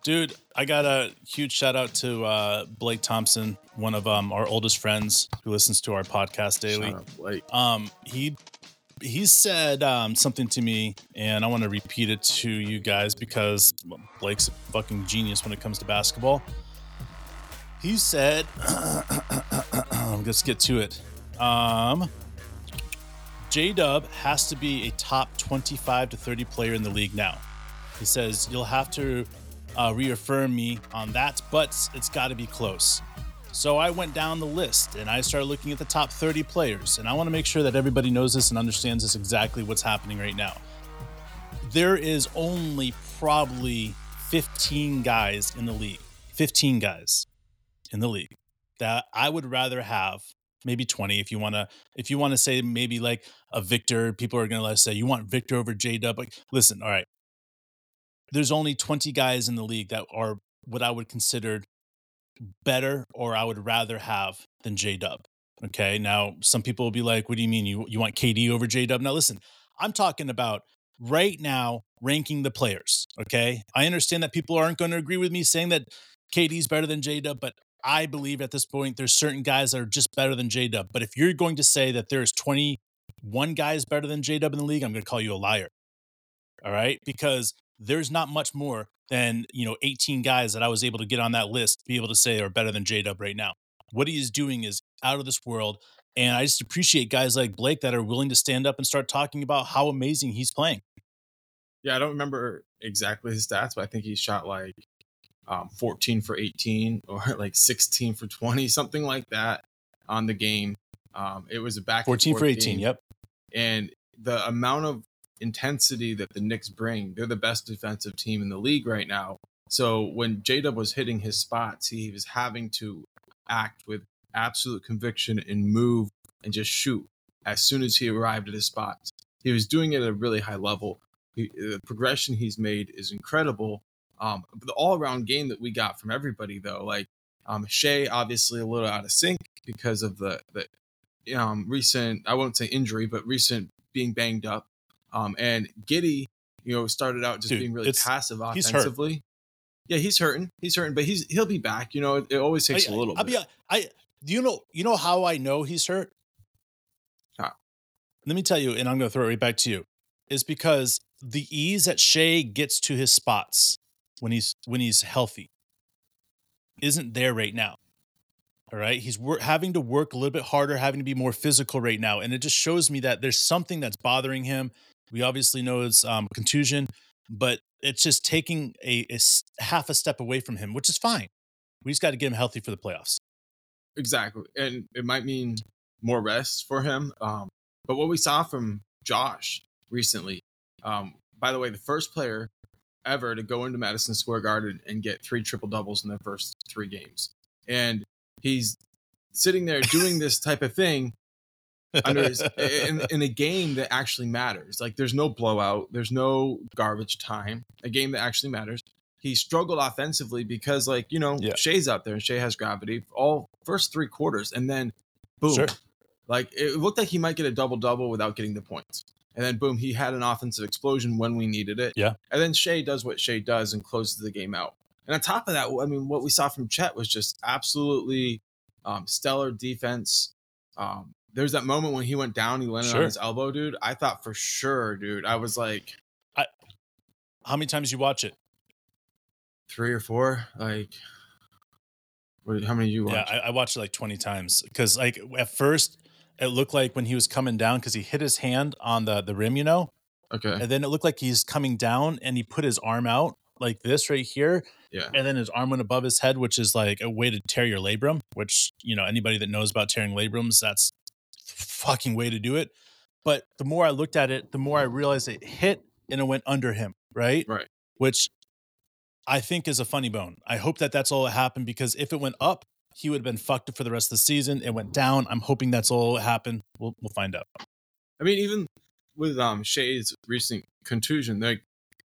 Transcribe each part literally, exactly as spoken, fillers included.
Dude, I got a huge shout out to uh, Blake Thompson, one of um, our oldest friends who listens to our podcast daily. Shout out Blake. Um, he he said um, something to me, and I want to repeat it to you guys because well, Blake's a fucking genius when it comes to basketball. He said, let's get to it. Um, J-Dub has to be a top twenty-five to thirty player in the league now. He says, you'll have to uh, reaffirm me on that, but it's got to be close. So I went down the list and I started looking at the top thirty players. And I want to make sure that everybody knows this and understands this exactly what's happening right now. There is only probably fifteen guys in the league, fifteen guys in the league that I would rather have. Maybe twenty if you want to if you want to say maybe like a Victor. People are going to say you want Victor over J-Dub. Like, listen, all right. There's only twenty guys in the league that are what I would consider better or I would rather have than J-Dub. Okay. Now, some people will be like, what do you mean? You, you want K D over J-Dub? Now, listen, I'm talking about right now ranking the players. Okay. I understand that people aren't going to agree with me saying that K D is better than J-Dub, but I believe at this point there's certain guys that are just better than J-Dub. But if you're going to say that there's twenty-one guys better than J-Dub in the league, I'm going to call you a liar. All right? Because there's not much more than, you know, eighteen guys that I was able to get on that list to be able to say are better than J-Dub right now. What he is doing is out of this world. And I just appreciate guys like Blake that are willing to stand up and start talking about how amazing he's playing. Yeah, I don't remember exactly his stats, but I think he shot like um, fourteen for eighteen or like sixteen for twenty, something like that on the game. Um, it was a back fourteen for eighteen, game. Yep. And the amount of intensity that the Knicks bring, they're the best defensive team in the league right now. So when J-Dub was hitting his spots, he was having to act with absolute conviction and move and just shoot as soon as he arrived at his spots. He was doing it at a really high level. He, the progression he's made is incredible. Um, the all-around game that we got from everybody, though, like um, Shea, obviously a little out of sync because of the the um, recent, I won't say injury, but recent being banged up. Um, and Giddey, you know, started out just Dude, being really passive offensively. He's yeah, he's hurting. He's hurting, but he's he'll be back. You know, it, it always takes I, a little I'll bit. Be, I do you know you know how I know he's hurt? How? Let me tell you, and I'm going to throw it right back to you. Is because the ease that Shea gets to his spots when he's when he's healthy isn't there right now. All right, he's wor- having to work a little bit harder, having to be more physical right now, and it just shows me that there's something that's bothering him. We obviously know it's um, contusion, but it's just taking a, a half a step away from him, which is fine. We just got to get him healthy for the playoffs. Exactly, and it might mean more rest for him. Um, but what we saw from Josh recently, um, by the way, the first player ever to go into Madison Square Garden and get three triple doubles in their first three games, and he's sitting there doing this type of thing under his, in, in a game that actually matters. Like there's no blowout, there's no garbage time, a game that actually matters. He struggled offensively because, like, you know, Yeah. Shea's up there and Shea has gravity all first three quarters. And then boom, Sure. like it looked like he might get a double double without getting the points. And then boom, he had an offensive explosion when we needed it. Yeah. And then Shea does what Shea does and closes the game out. And on top of that, I mean, what we saw from Chet was just absolutely um, stellar defense. Um, there's that moment when he went down, he landed Sure. on his elbow, dude. I thought for sure, dude. I was like, I, how many times you watch it? Three or four. Like, what, how many you watch? Yeah, I, I watched it like twenty times because, like, at first it looked like when he was coming down because he hit his hand on the the rim, you know. Okay. And then it looked like he's coming down and he put his arm out like this right here. Yeah. And then his arm went above his head, which is like a way to tear your labrum, which, you know, anybody that knows about tearing labrums, that's the fucking way to do it. But the more I looked at it, the more I realized it hit and it went under him, right? Right. Which I think is a funny bone. I hope that that's all that happened because if it went up, he would have been fucked for the rest of the season. It went down. I'm hoping that's all that happened. We'll we'll find out. I mean, even with um Shea's recent contusion, like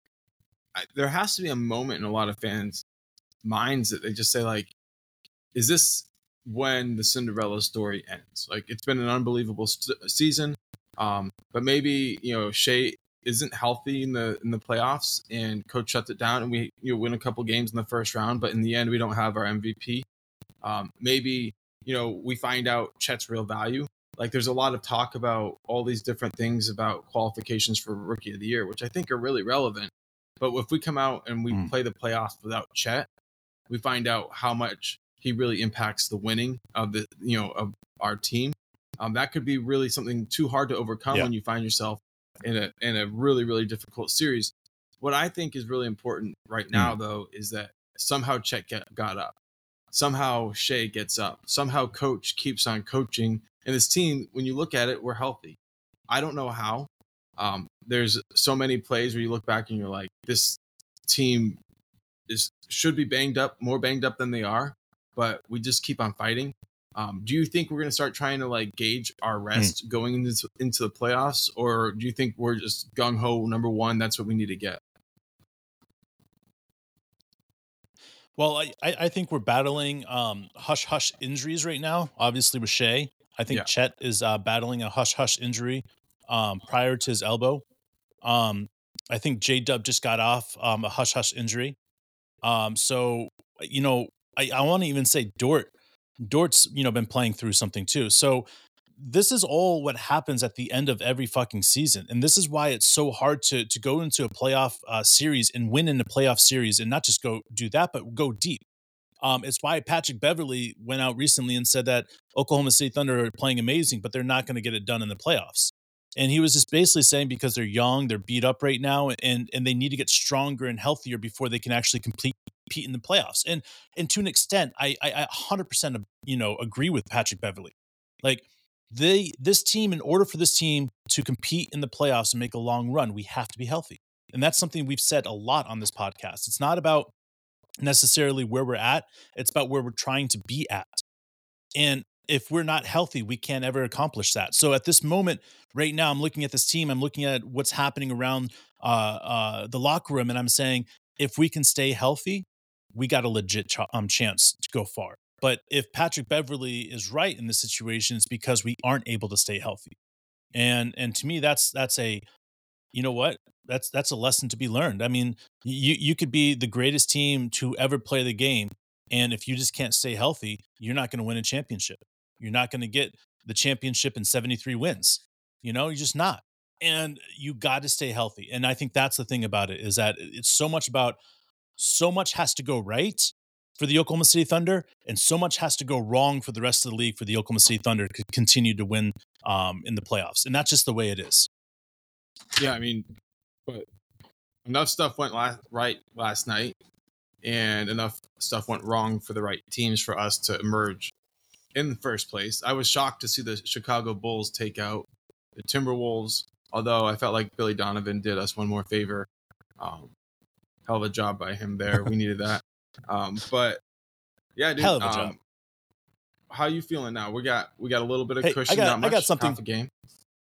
I, there has to be a moment in a lot of fans' minds that they just say, like, is this when the Cinderella story ends? Like, it's been an unbelievable st- season, um, but maybe, you know, Shea isn't healthy in the in the playoffs, and coach shuts it down, and we you know win a couple games in the first round, but in the end we don't have our M V P. Um, maybe you know we find out Chet's real value. Like there's a lot of talk about all these different things about qualifications for Rookie of the Year, which I think are really relevant. But if we come out and we Mm. play the playoffs without Chet, we find out how much he really impacts the winning of the you know of our team. Um, that could be really something too hard to overcome Yeah. when you find yourself in a in a really really difficult series. What I think is really important right now, Mm. though, is that somehow Chet get, got up, somehow Shea gets up, somehow Coach keeps on coaching, and this team, when you look at it, we're healthy. I don't know how. Um, there's so many plays where you look back and you're like, this team is should be banged up, more banged up than they are, but we just keep on fighting. Um, do you think we're going to start trying to like gauge our rest mm. going into into the playoffs, or do you think we're just gung ho number one? That's what we need to get. Well, I, I think we're battling um, hush hush injuries right now. Obviously, with Shea, I think yeah. Chet is uh, battling a hush hush injury um, prior to his elbow. Um, I think J Dub just got off um, a hush hush injury. Um, so you know, I, I want to even say Dort. Dort's you know been playing through something too. So this is all what happens at the end of every fucking season, and this is why it's so hard to to go into a playoff uh, series and win in the playoff series, and not just go do that, but go deep. Um, it's why Patrick Beverley went out recently and said that Oklahoma City Thunder are playing amazing, but they're not going to get it done in the playoffs. And he was just basically saying because they're young, they're beat up right now, and and they need to get stronger and healthier before they can actually complete compete in the playoffs. And and to an extent, I I, I one hundred percent you know agree with Patrick Beverley. Like they this team, in order for this team to compete in the playoffs and make a long run, we have to be healthy. And that's something we've said a lot on this podcast. It's not about necessarily where we're at, it's about where we're trying to be at. And if we're not healthy, we can't ever accomplish that. So at this moment, right now, I'm looking at this team, I'm looking at what's happening around uh, uh, the locker room, and I'm saying, if we can stay healthy, we got a legit ch- um, chance to go far. But if Patrick Beverley is right in this situation, it's because we aren't able to stay healthy. And and to me, that's that's a, you know what? That's that's a lesson to be learned. I mean, you you could be the greatest team to ever play the game, and if you just can't stay healthy, you're not going to win a championship. You're not going to get the championship in seventy-three wins. You know, you're just not. And you got to stay healthy. And I think that's the thing about it, is that it's so much about, so much has to go right for the Oklahoma City Thunder, and so much has to go wrong for the rest of the league for the Oklahoma City Thunder to continue to win um, in the playoffs. And that's just the way it is. Yeah, I mean, but enough stuff went last, right last night, and enough stuff went wrong for the right teams for us to emerge in the first place. I was shocked to see the Chicago Bulls take out the Timberwolves, although I felt like Billy Donovan did us one more favor. Um, hell of a job by him there. We needed that. Um, but yeah, dude. Hell of a um, job. How you feeling now? We got we got a little bit of Hey, cushion. I got, not much. I got something. Half a game.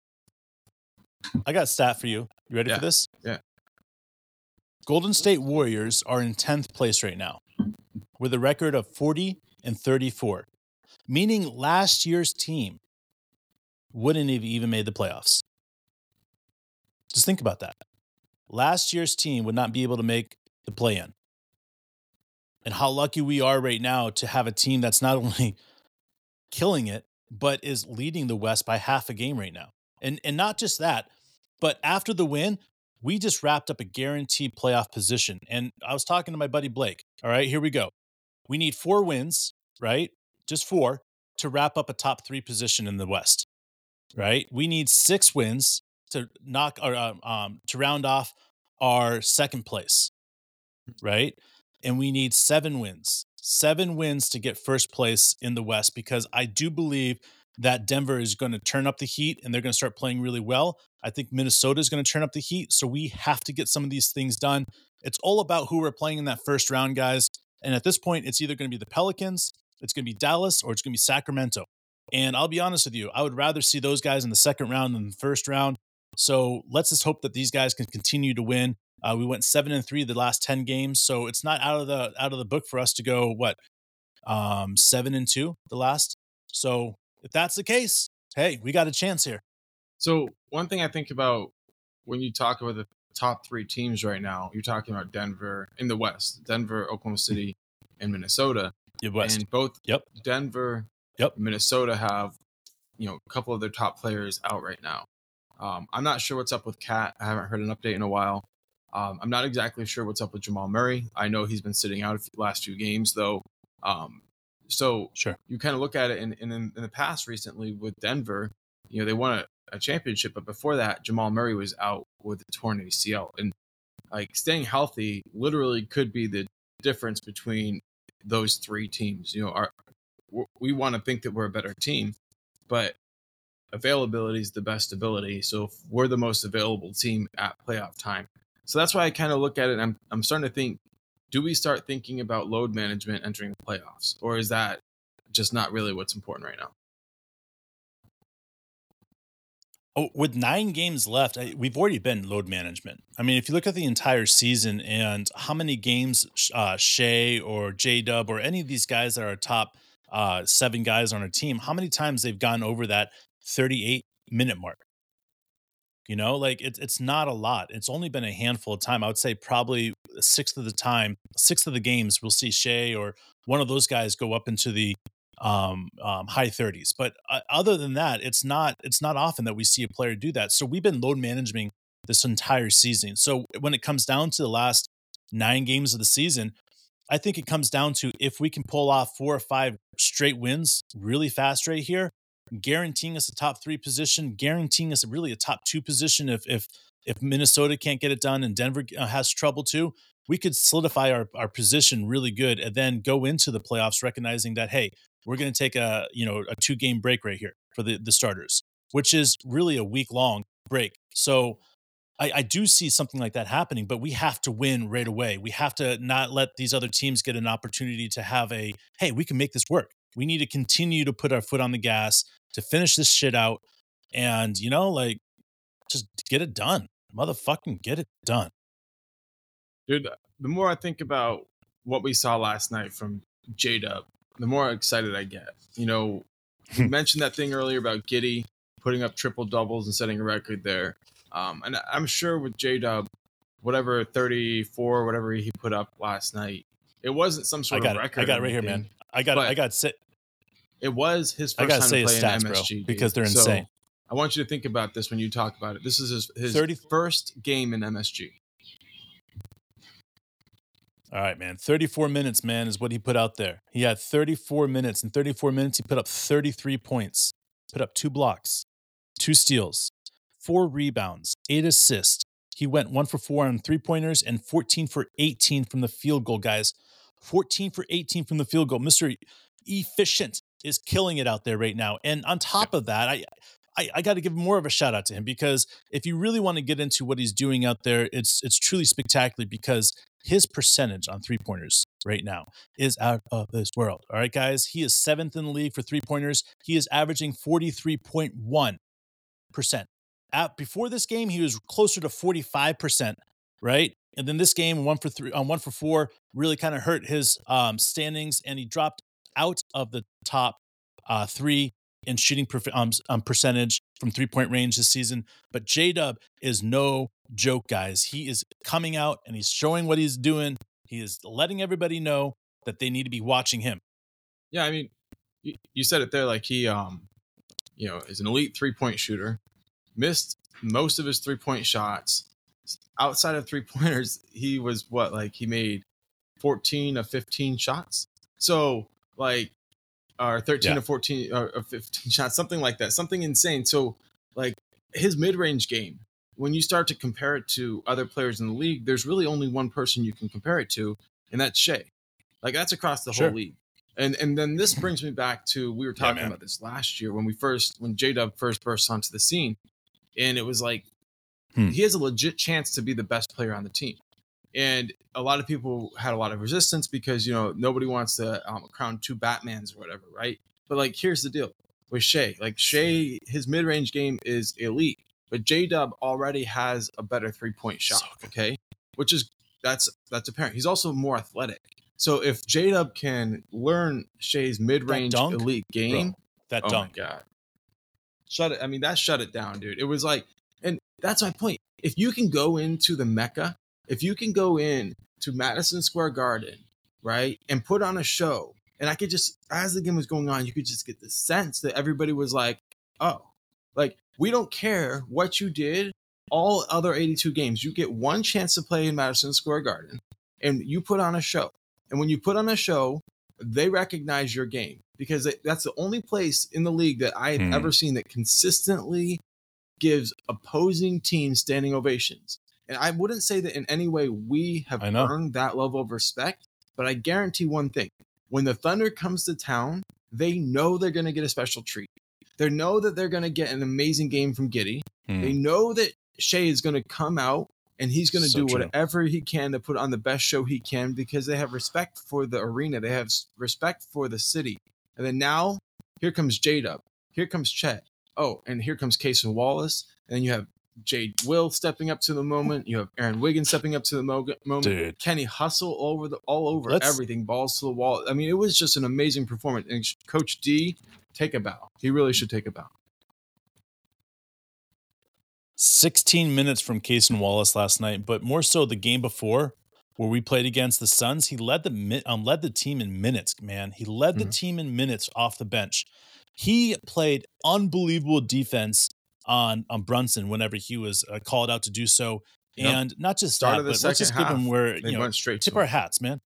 I got a stat for you. You ready yeah. for this? Yeah. Golden State Warriors are in tenth place right now with a record of forty and thirty-four, meaning last year's team wouldn't have even made the playoffs. Just think about that. Last year's team would not be able to make the play-in. And how lucky we are right now to have a team that's not only killing it, but is leading the West by half a game right now. And and not just that, but after the win, we just wrapped up a guaranteed playoff position. And I was talking to my buddy Blake. All right, here we go. We need four wins, right? Just four to wrap up a top three position in the West, right? We need six wins to knock or uh, um to round off our second place, right? And we need seven wins, seven wins to get first place in the West, because I do believe that Denver is going to turn up the heat and they're going to start playing really well. I think Minnesota is going to turn up the heat. So we have to get some of these things done. It's all about who we're playing in that first round, guys. And at this point, it's either going to be the Pelicans, it's going to be Dallas, or it's going to be Sacramento. And I'll be honest with you, I would rather see those guys in the second round than the first round. So let's just hope that these guys can continue to win. Uh, we went seven and three the last ten games, so it's not out of the out of the book for us to go what um, seven and two the last. So if that's the case, hey, we got a chance here. So one thing I think about when you talk about the top three teams right now, you're talking about Denver in the West, Denver, Oklahoma City, and Minnesota. Yeah, West. And both Yep. Denver, Yep. Minnesota have, you know, a couple of their top players out right now. Um, I'm not sure what's up with Cat. I haven't heard an update in a while. Um, I'm not exactly sure what's up with Jamal Murray. I know he's been sitting out the last few games, though. Um, so Sure. you kind of look at it, and in, in, in the past recently with Denver, you know, they won a, a championship, but before that, Jamal Murray was out with a torn A C L. And like staying healthy literally could be the difference between those three teams. You know, our, we want to think that we're a better team, but availability is the best ability. So if we're the most available team at playoff time. So that's why I kind of look at it. And I'm I'm starting to think, do we start thinking about load management entering the playoffs, or is that just not really what's important right now? Oh, with nine games left, I, we've already been load management. I mean, if you look at the entire season and how many games uh, Shea or J-Dub or any of these guys that are top uh, seven guys on our team, how many times they've gone over that thirty-eight minute mark? You know, like it's it's not a lot. It's only been a handful of time. I would say probably a sixth of the time, sixth of the games, we'll see Shea or one of those guys go up into the um, um, high thirties. But uh, other than that, it's not it's not often that we see a player do that. So we've been load managing this entire season. So when it comes down to the last nine games of the season, I think it comes down to if we can pull off four or five straight wins really fast right here, guaranteeing us a top three position, guaranteeing us really a top two position. If if if Minnesota can't get it done and Denver uh, has trouble too, we could solidify our, our position really good and then go into the playoffs recognizing that, hey, we're going to take a you know a two game break right here for the the starters, which is really a week long break. So I, I do see something like that happening, but we have to win right away. We have to not let these other teams get an opportunity to have a, hey, we can make this work. We need to continue to put our foot on the gas to finish this shit out and, you know, like just get it done. Motherfucking get it done. Dude, the more I think about what we saw last night from J-Dub, the more excited I get. You know, you mentioned that thing earlier about Giddey putting up triple doubles and setting a record there. Um, and I'm sure with J-Dub, whatever thirty-four, whatever he put up last night, it wasn't some sort I got of it. record. I got it right here, man. I got it. I got it. It was his first I gotta time say to play his stats, in M S G, bro, dude. because they're So insane. I want you to think about this when you talk about it. This is his, his thirty first game in M S G. All right, man. thirty-four minutes, man, is what he put out there. He had thirty-four minutes. In thirty-four minutes, he put up thirty-three points, put up two blocks, two steals, four rebounds, eight assists. He went one for four on three-pointers and fourteen for eighteen from the field goal, guys. fourteen for eighteen from the field goal. Mister Efficient is killing it out there right now. And on top of that, I I, I got to give more of a shout out to him because if you really want to get into what he's doing out there, it's it's truly spectacular because his percentage on three-pointers right now is out of this world. All right, guys. He is seventh in the league for three-pointers. He is averaging forty-three point one percent. At, before this game, he was closer to forty-five percent, right? And then this game, one for three, on um, one for four, really kind of hurt his um, standings, and he dropped out of the top uh, three in shooting perf- um, um, percentage from three-point range this season. But J-Dub is no joke, guys. He is coming out, and he's showing what he's doing. He is letting everybody know that they need to be watching him. Yeah, I mean, you, you said it there. Like he, um, you know, is an elite three-point shooter. Missed most of his three-point shots. Outside of three-pointers, he was what, like he made fourteen of fifteen shots. So like, or thirteen Yeah. or fourteen or fifteen shots, something like that, something insane. So like his mid-range game, when you start to compare it to other players in the league, there's really only one person you can compare it to, and that's Shea. Like that's across the Sure. whole league. And and then this brings me back to, we were talking Yeah, about this last year when we first, when J-Dub first burst onto the scene. And it was like, hmm. he has a legit chance to be the best player on the team. And a lot of people had a lot of resistance because, you know, nobody wants to um, crown two Batmans or whatever, right? But like, here's the deal with Shea. Like Shea, his mid-range game is elite, but J-Dub already has a better three-point shot, so okay? Which is, that's that's apparent. He's also more athletic. So if J-Dub can learn Shea's mid-range elite game, bro, that oh dunk. my God. Shut it. I mean, that shut it down, dude. It was like, and that's my point. If you can go into the Mecca, if you can go in to Madison Square Garden, right, and put on a show, and I could just, as the game was going on, you could just get the sense that everybody was like, oh, like, we don't care what you did all other eighty-two games. You get one chance to play in Madison Square Garden, and you put on a show. And when you put on a show, they recognize your game, because that's the only place in the league that I've mm. ever seen that consistently gives opposing teams standing ovations. And I wouldn't say that in any way we have earned that level of respect, but I guarantee one thing. When the Thunder comes to town, they know they're going to get a special treat. They know that they're going to get an amazing game from Giddey. Hmm. They know that Shai is going to come out and he's going to so do true. whatever he can to put on the best show he can, because they have respect for the arena. They have respect for the city. And then now, here comes J-Dub. Here comes Chet. Oh, and here comes Cason Wallace. And then you have Jay Will stepping up to the moment. You have Aaron Wiggins stepping up to the mo- moment. Dude. Kenny Hustle all over the all over Let's... everything, balls to the wall. I mean, it was just an amazing performance. And Coach D, take a bow. He really should take a bow. sixteen minutes from Cason Wallace last night, but more so the game before, where we played against the Suns. He led the um, led the team in minutes, man. He led the mm-hmm. team in minutes off the bench. He played unbelievable defense on, on Brunson whenever he was uh, called out to do so. Yep. And not just Start that, of the but second let's just half, give him where, they you know, went straight tip to our him. hats, man.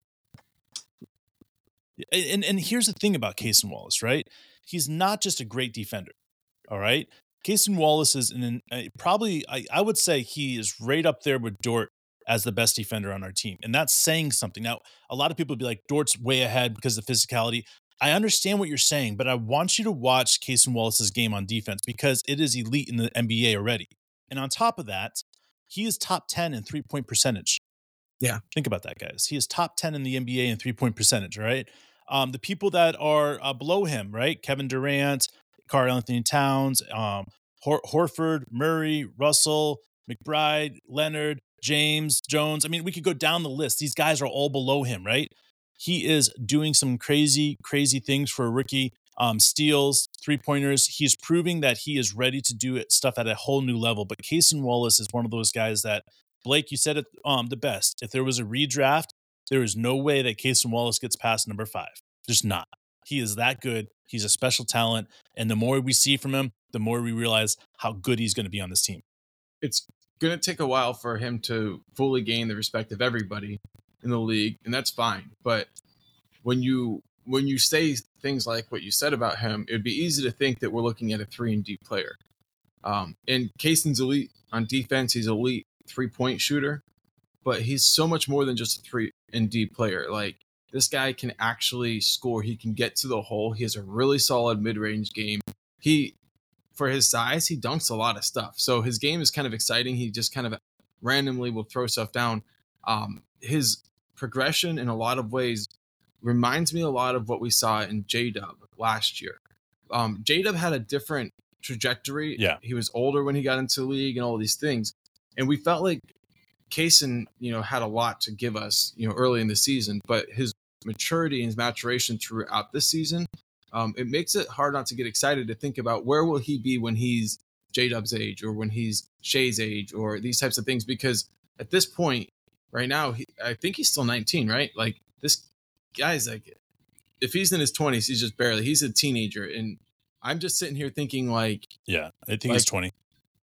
And, and here's the thing about Cason Wallace, right? He's not just a great defender, all right? Cason Wallace is an, uh, probably, I, I would say he is right up there with Dort as the best defender on our team. And that's saying something. Now, a lot of people would be like, Dort's way ahead because of physicality. I understand what you're saying, but I want you to watch Cason Wallace's game on defense, because it is elite in the N B A already. And on top of that, he is top ten in three-point percentage. Yeah. Think about that, guys. He is top ten in the N B A in three-point percentage, right? Um, the people that are uh, below him, right? Kevin Durant, Karl Anthony Towns, um, Hor- Horford, Murray, Russell, McBride, Leonard, James, Jones. I mean, we could go down the list. These guys are all below him, right? He is doing some crazy, crazy things for a rookie. Um, steals, three-pointers. He's proving that he is ready to do it, stuff at a whole new level. But Cason Wallace is one of those guys that, Blake, you said it um, the best. If there was a redraft, there is no way that Cason Wallace gets past number five. Just not. He is that good. He's a special talent. And the more we see from him, the more we realize how good he's going to be on this team. It's going to take a while for him to fully gain the respect of everybody in the league, and that's fine. But when you when you say things like what you said about him, it would be easy to think that we're looking at a three and D player. Um, and Cason's elite on defense. He's elite three-point shooter, but he's so much more than just a three and D player. Like, this guy can actually score. He can get to the hole. He has a really solid mid-range game. He, for his size, he dunks a lot of stuff. So his game is kind of exciting. He just kind of randomly will throw stuff down. Um, his progression in a lot of ways reminds me a lot of what we saw in J-Dub last year. Um, J-Dub had a different trajectory. Yeah. He was older when he got into the league and all these things. And we felt like Cason, you know, had a lot to give us, you know, early in the season, but his maturity and his maturation throughout this season, um, it makes it hard not to get excited to think about where will he be when he's J-Dub's age or when he's Shai's age or these types of things. Because at this point right now, he, I think he's still nineteen, right? Like, this guy's like, if he's in his twenties, he's just barely, he's a teenager. And I'm just sitting here thinking like, yeah, I think like, he's twenty.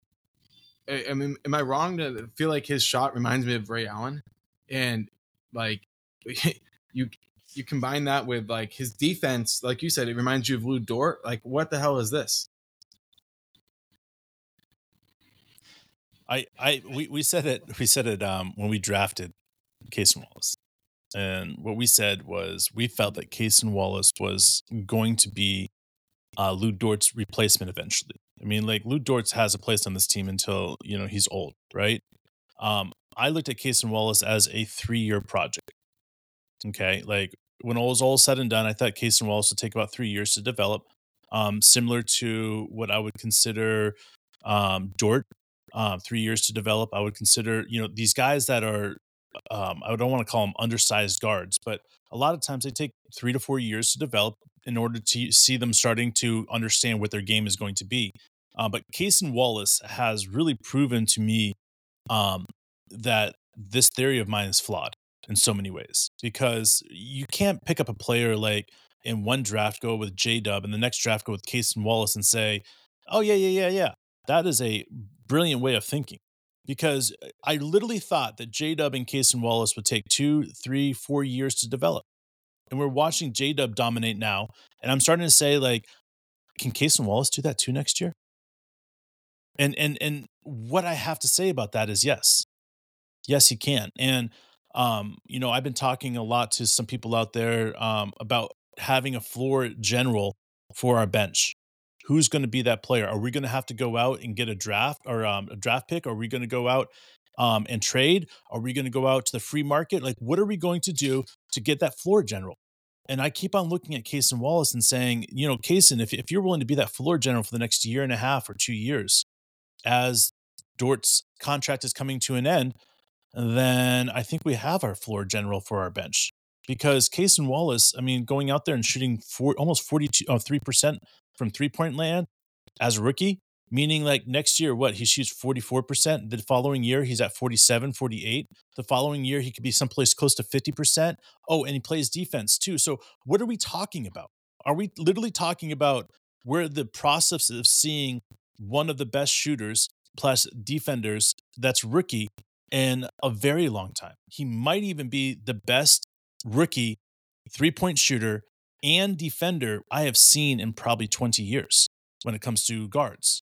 I, I mean, am I wrong to feel like his shot reminds me of Ray Allen? And like, you, you combine that with like his defense, like you said, it reminds you of Lou Dort. Like, what the hell is this? I, I, we, we said it, we said it, um, when we drafted Cason Wallace. And what we said was we felt that Cason Wallace was going to be uh, Lou Dort's replacement eventually. I mean, like, Lou Dort has a place on this team until, you know, he's old, right? Um, I looked at Cason Wallace as a three-year project. Okay, like, when all was all said and done, I thought Cason Wallace would take about three years to develop, um, similar to what I would consider um, Dort, um, three years to develop. I would consider, you know, these guys that are, um, I don't want to call them undersized guards, but a lot of times they take three to four years to develop in order to see them starting to understand what their game is going to be. Uh, but Cason Wallace has really proven to me um, that this theory of mine is flawed in so many ways because you can't pick up a player like in one draft go with J Dub and the next draft go with Cason Wallace and say, oh, yeah, yeah, yeah, yeah. That is a brilliant way of thinking because I literally thought that J Dub and Cason Wallace would take two, three, four years to develop. And we're watching J Dub dominate now. And I'm starting to say, like, can Cason Wallace do that too next year? And and and what I have to say about that is yes. Yes, he can. And um, you know, I've been talking a lot to some people out there um about having a floor general for our bench. Who's going to be that player? Are we going to have to go out and get a draft or um, a draft pick? Are we going to go out um, and trade? Are we going to go out to the free market? Like, what are we going to do to get that floor general? And I keep on looking at Cason Wallace and saying, you know, Cason, if, if you're willing to be that floor general for the next year and a half or two years, as Dort's contract is coming to an end, then I think we have our floor general for our bench. Because Cason Wallace, I mean, going out there and shooting four, almost forty-two, oh, three percent from three-point land as a rookie, meaning like next year, what, he shoots forty-four percent. The following year, he's at forty-seven, forty-eight. The following year, he could be someplace close to fifty percent. Oh, and he plays defense too. So what are we talking about? Are we literally talking about we're the process of seeing one of the best shooters plus defenders that's rookie in a very long time? He might even be the best rookie three-point shooter and defender I have seen in probably twenty years when it comes to guards.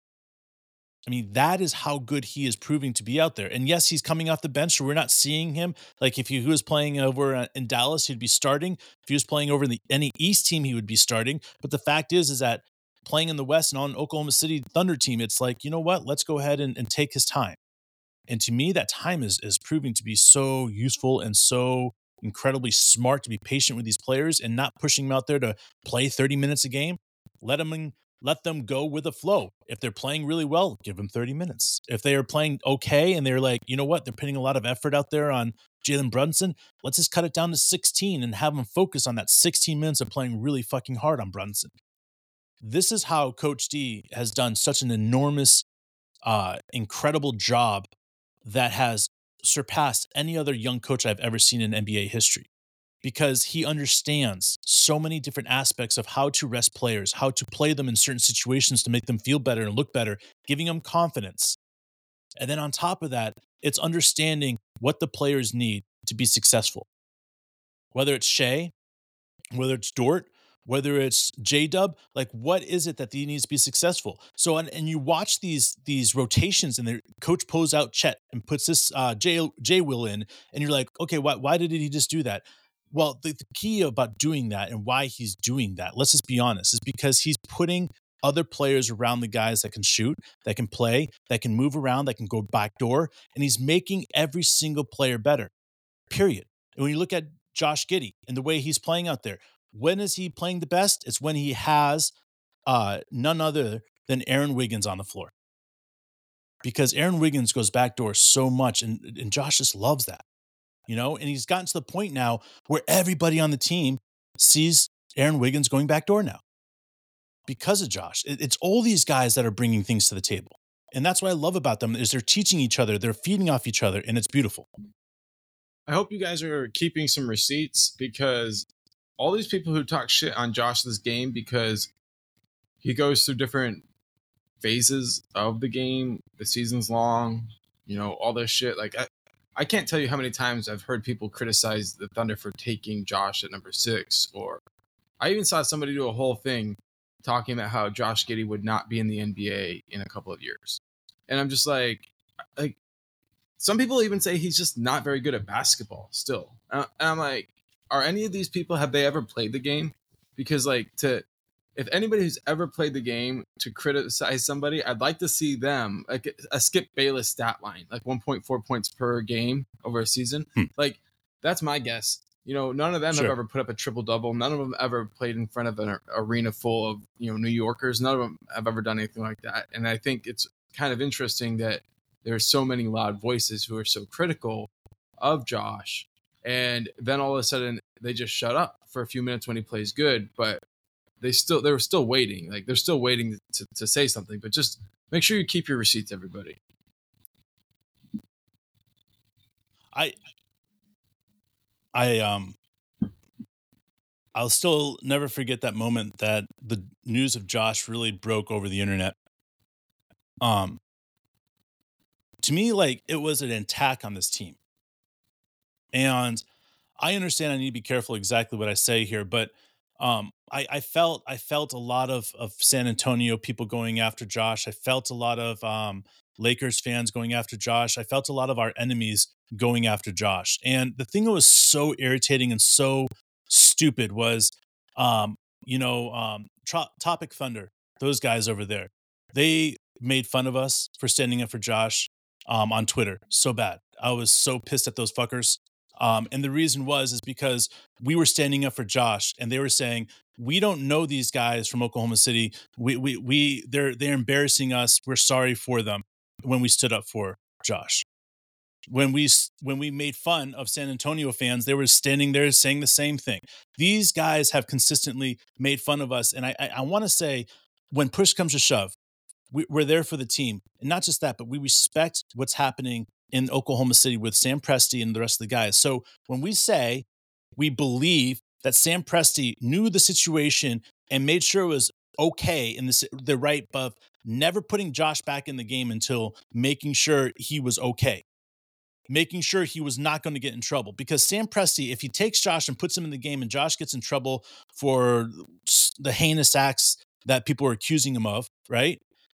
I mean, that is how good he is proving to be out there. And yes, he's coming off the bench, so we're not seeing him. Like if he was playing over in Dallas, he'd be starting. If he was playing over in the any East team, he would be starting. But the fact is, is that playing in the West and on Oklahoma City Thunder team, it's like, you know what? Let's go ahead and, and take his time. And to me, that time is is proving to be so useful and so incredibly smart to be patient with these players and not pushing them out there to play thirty minutes a game. Let them in, let them go with the flow. If they're playing really well, give them thirty minutes. If they are playing okay and they're like, you know what, they're putting a lot of effort out there on Jalen Brunson, let's just cut it down to sixteen and have them focus on that sixteen minutes of playing really fucking hard on Brunson. This is how Coach D has done such an enormous, uh, incredible job that has surpassed any other young coach I've ever seen in N B A history, because he understands so many different aspects of how to rest players, how to play them in certain situations to make them feel better and look better, giving them confidence. And then on top of that, it's understanding what the players need to be successful. Whether it's Shea, whether it's Dort, whether it's J-Dub, like what is it that he needs to be successful? So, and, and you watch these these rotations and the coach pulls out Chet and puts this uh, J, J Will in, and you're like, okay, why, why did he just do that? Well, the, the key about doing that and why he's doing that, let's just be honest, is because he's putting other players around the guys that can shoot, that can play, that can move around, that can go backdoor, and he's making every single player better, period. And when you look at Josh Giddey and the way he's playing out there, when is he playing the best? It's when he has uh, none other than Aaron Wiggins on the floor. Because Aaron Wiggins goes backdoor so much, and, and Josh just loves that, you know? And he's gotten to the point now where everybody on the team sees Aaron Wiggins going backdoor now because of Josh. It, it's all these guys that are bringing things to the table. And that's what I love about them is they're teaching each other, they're feeding off each other, and it's beautiful. I hope you guys are keeping some receipts, because all these people who talk shit on Josh's game because he goes through different phases of the game, the season's long, you know, all this shit. Like, I, I can't tell you how many times I've heard people criticize the Thunder for taking Josh at number six. Or I even saw somebody do a whole thing talking about how Josh Giddey would not be in the N B A in a couple of years. And I'm just like, like some people even say he's just not very good at basketball still. And I'm like, are any of these people, have they ever played the game? Because like to, if anybody who's ever played the game to criticize somebody, I'd like to see them like a Skip Bayless stat line, like one point four points per game over a season. Hmm. Like that's my guess. You know, none of them sure. have ever put up a triple double. None of them ever played in front of an arena full of, you know, New Yorkers. None of them have ever done anything like that. And I think it's kind of interesting that there's so many loud voices who are so critical of Josh. And then all of a sudden they just shut up for a few minutes when he plays good. But they still they were still waiting. Like they're still waiting to, to say something, but just make sure you keep your receipts, everybody. I I um I'll still never forget that moment that the news of Josh really broke over the internet. Um to me, like, it was an attack on this team. And I understand I need to be careful exactly what I say here, but um, I, I felt I felt a lot of of San Antonio people going after Josh. I felt a lot of um, Lakers fans going after Josh. I felt a lot of our enemies going after Josh. And the thing that was so irritating and so stupid was, um, you know, um, Tro- Topic Thunder, those guys over there, they made fun of us for standing up for Josh um, on Twitter. So bad. I was so pissed at those fuckers. Um, and the reason was is because we were standing up for Josh, and they were saying we don't know these guys from Oklahoma City. We we we they're they're embarrassing us. We're sorry for them when we stood up for Josh. When we when we made fun of San Antonio fans, they were standing there saying the same thing. These guys have consistently made fun of us, and I I, I want to say when push comes to shove, we, we're there for the team, and not just that, but we respect what's happening in Oklahoma City with Sam Presti and the rest of the guys. So when we say we believe that Sam Presti knew the situation and made sure it was okay in the the right of never putting Josh back in the game until making sure he was okay, making sure he was not going to get in trouble. Because Sam Presti, if he takes Josh and puts him in the game and Josh gets in trouble for the heinous acts that people are accusing him of, right?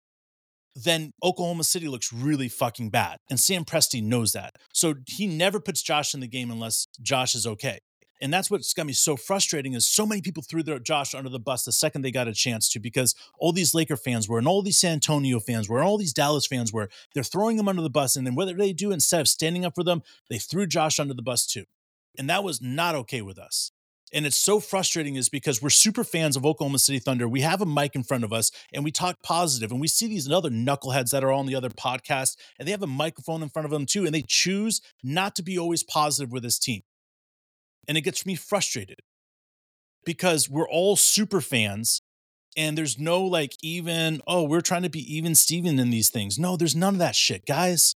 Then Oklahoma City looks really fucking bad. And Sam Presti knows that. So he never puts Josh in the game unless Josh is okay. And that's what's got me so frustrating is so many people threw their Josh under the bus the second they got a chance to, because all these Laker fans were, and all these San Antonio fans were, and all these Dallas fans were, they're throwing him under the bus. And then what they do, instead of standing up for them, they threw Josh under the bus too. And that was not okay with us. And it's so frustrating is because we're super fans of Oklahoma City Thunder. We have a mic in front of us and we talk positive, and we see these other knuckleheads that are on the other podcast and they have a microphone in front of them too. And they choose not to be always positive with this team. And it gets me frustrated because we're all super fans and there's no like even, oh, we're trying to be even Steven in these things. No, there's none of that shit, guys.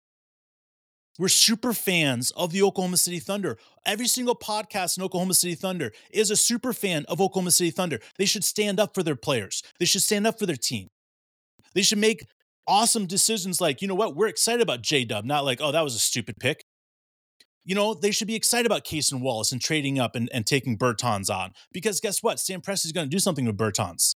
We're super fans of the Oklahoma City Thunder. Every single podcast in Oklahoma City Thunder is a super fan of Oklahoma City Thunder. They should stand up for their players. They should stand up for their team. They should make awesome decisions like, you know what, we're excited about J-Dub, not like, oh, that was a stupid pick. You know, they should be excited about Case and Wallace and trading up and, and taking Bertans on. Because guess what? Sam Presti is going to do something with Bertans.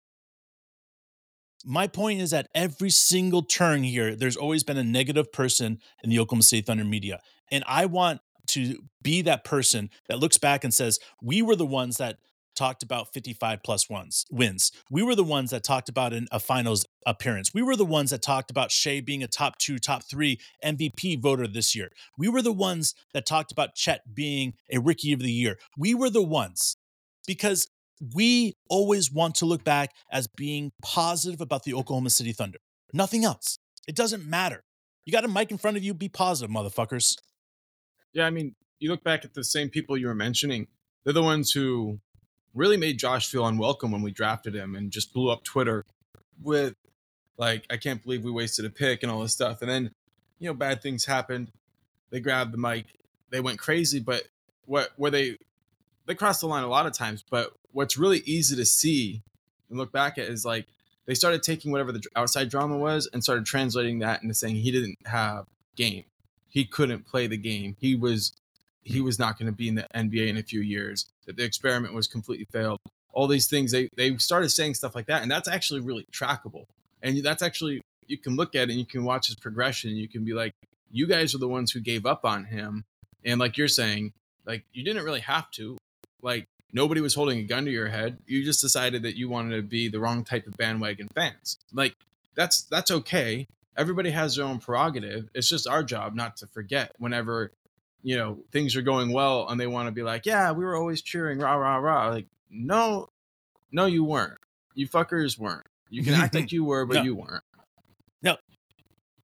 My point is that every single turn here, there's always been a negative person in the Oklahoma City Thunder media. And I want to be that person that looks back and says, we were the ones that talked about fifty-five plus ones wins. We were the ones that talked about an, a finals appearance. We were the ones that talked about Shea being a top two, top three M V P voter this year. We were the ones that talked about Chet being a rookie of the year. We were the ones, because we always want to look back as being positive about the Oklahoma City Thunder. Nothing else. It doesn't matter. You got a mic in front of you, be positive, motherfuckers. Yeah, I mean, you look back at the same people you were mentioning. They're the ones who really made Josh feel unwelcome when we drafted him and just blew up Twitter with, like, I can't believe we wasted a pick and all this stuff. And then, you know, bad things happened. They grabbed the mic. They went crazy, but what where they they crossed the line a lot of times. But what's really easy to see and look back at is like they started taking whatever the outside drama was and started translating that into saying he didn't have game. He couldn't play the game. He was he was not going to be in the N B A in a few years. That the experiment was completely failed. All these things, they they started saying stuff like that, and that's actually really trackable. And that's actually, you can look at it and you can watch his progression. And you can be like, you guys are the ones who gave up on him. And like you're saying, like you didn't really have to. Like nobody was holding a gun to your head. You just decided that you wanted to be the wrong type of bandwagon fans. Like that's that's okay. Everybody has their own prerogative. It's just our job not to forget whenever, you know, things are going well and they want to be like, yeah, we were always cheering, rah, rah, rah. Like, no, no, you weren't. You fuckers weren't. You can act like you were, but No. you weren't. No.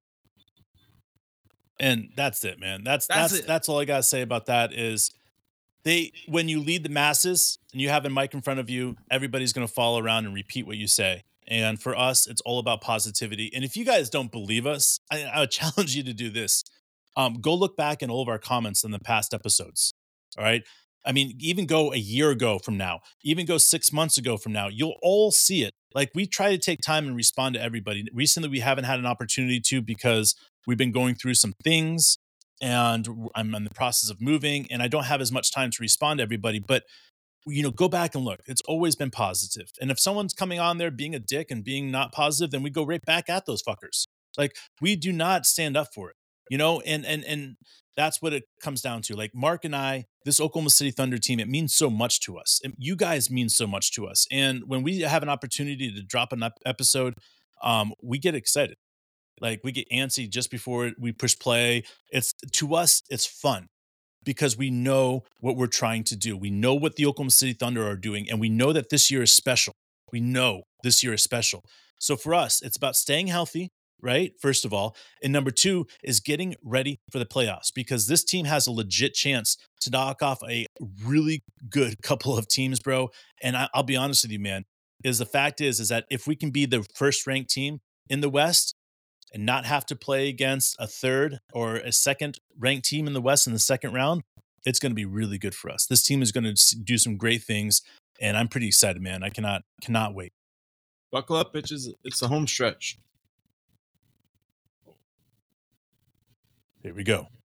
And that's it, man. That's That's that's it. that's all I gotta say about that is they when you lead the masses and you have a mic in front of you, everybody's going to follow around and repeat what you say. And for us, it's all about positivity. And if you guys don't believe us, I, I would challenge you to do this. Um, go look back in all of our comments in the past episodes. All right. I mean, even go a year ago from now, even go six months ago from now, you'll all see it. Like, we try to take time and respond to everybody. Recently, we haven't had an opportunity to because we've been going through some things and I'm in the process of moving and I don't have as much time to respond to everybody. But, you know, go back and look. It's always been positive. And if someone's coming on there being a dick and being not positive, then we go right back at those fuckers. Like, we do not stand up for it, you know, and, and, and that's what it comes down to. Like, Mark and I, this Oklahoma City Thunder team, it means so much to us. It, you guys mean so much to us. And when we have an opportunity to drop an episode, um, we get excited. Like, we get antsy just before we push play. It's to us, it's fun because we know what we're trying to do. We know what the Oklahoma City Thunder are doing, and we know that this year is special. We know this year is special. So for us, it's about staying healthy, right? First of all. And number two is getting ready for the playoffs because this team has a legit chance to knock off a really good couple of teams, bro. And I, I'll be honest with you, man, is the fact is, is that if we can be the first ranked team in the West, and not have to play against a third or a second ranked team in the West in the second round, it's going to be really good for us. This team is going to do some great things, and I'm pretty excited, man. I cannot cannot wait. Buckle up, bitches. It's the home stretch. Here we go.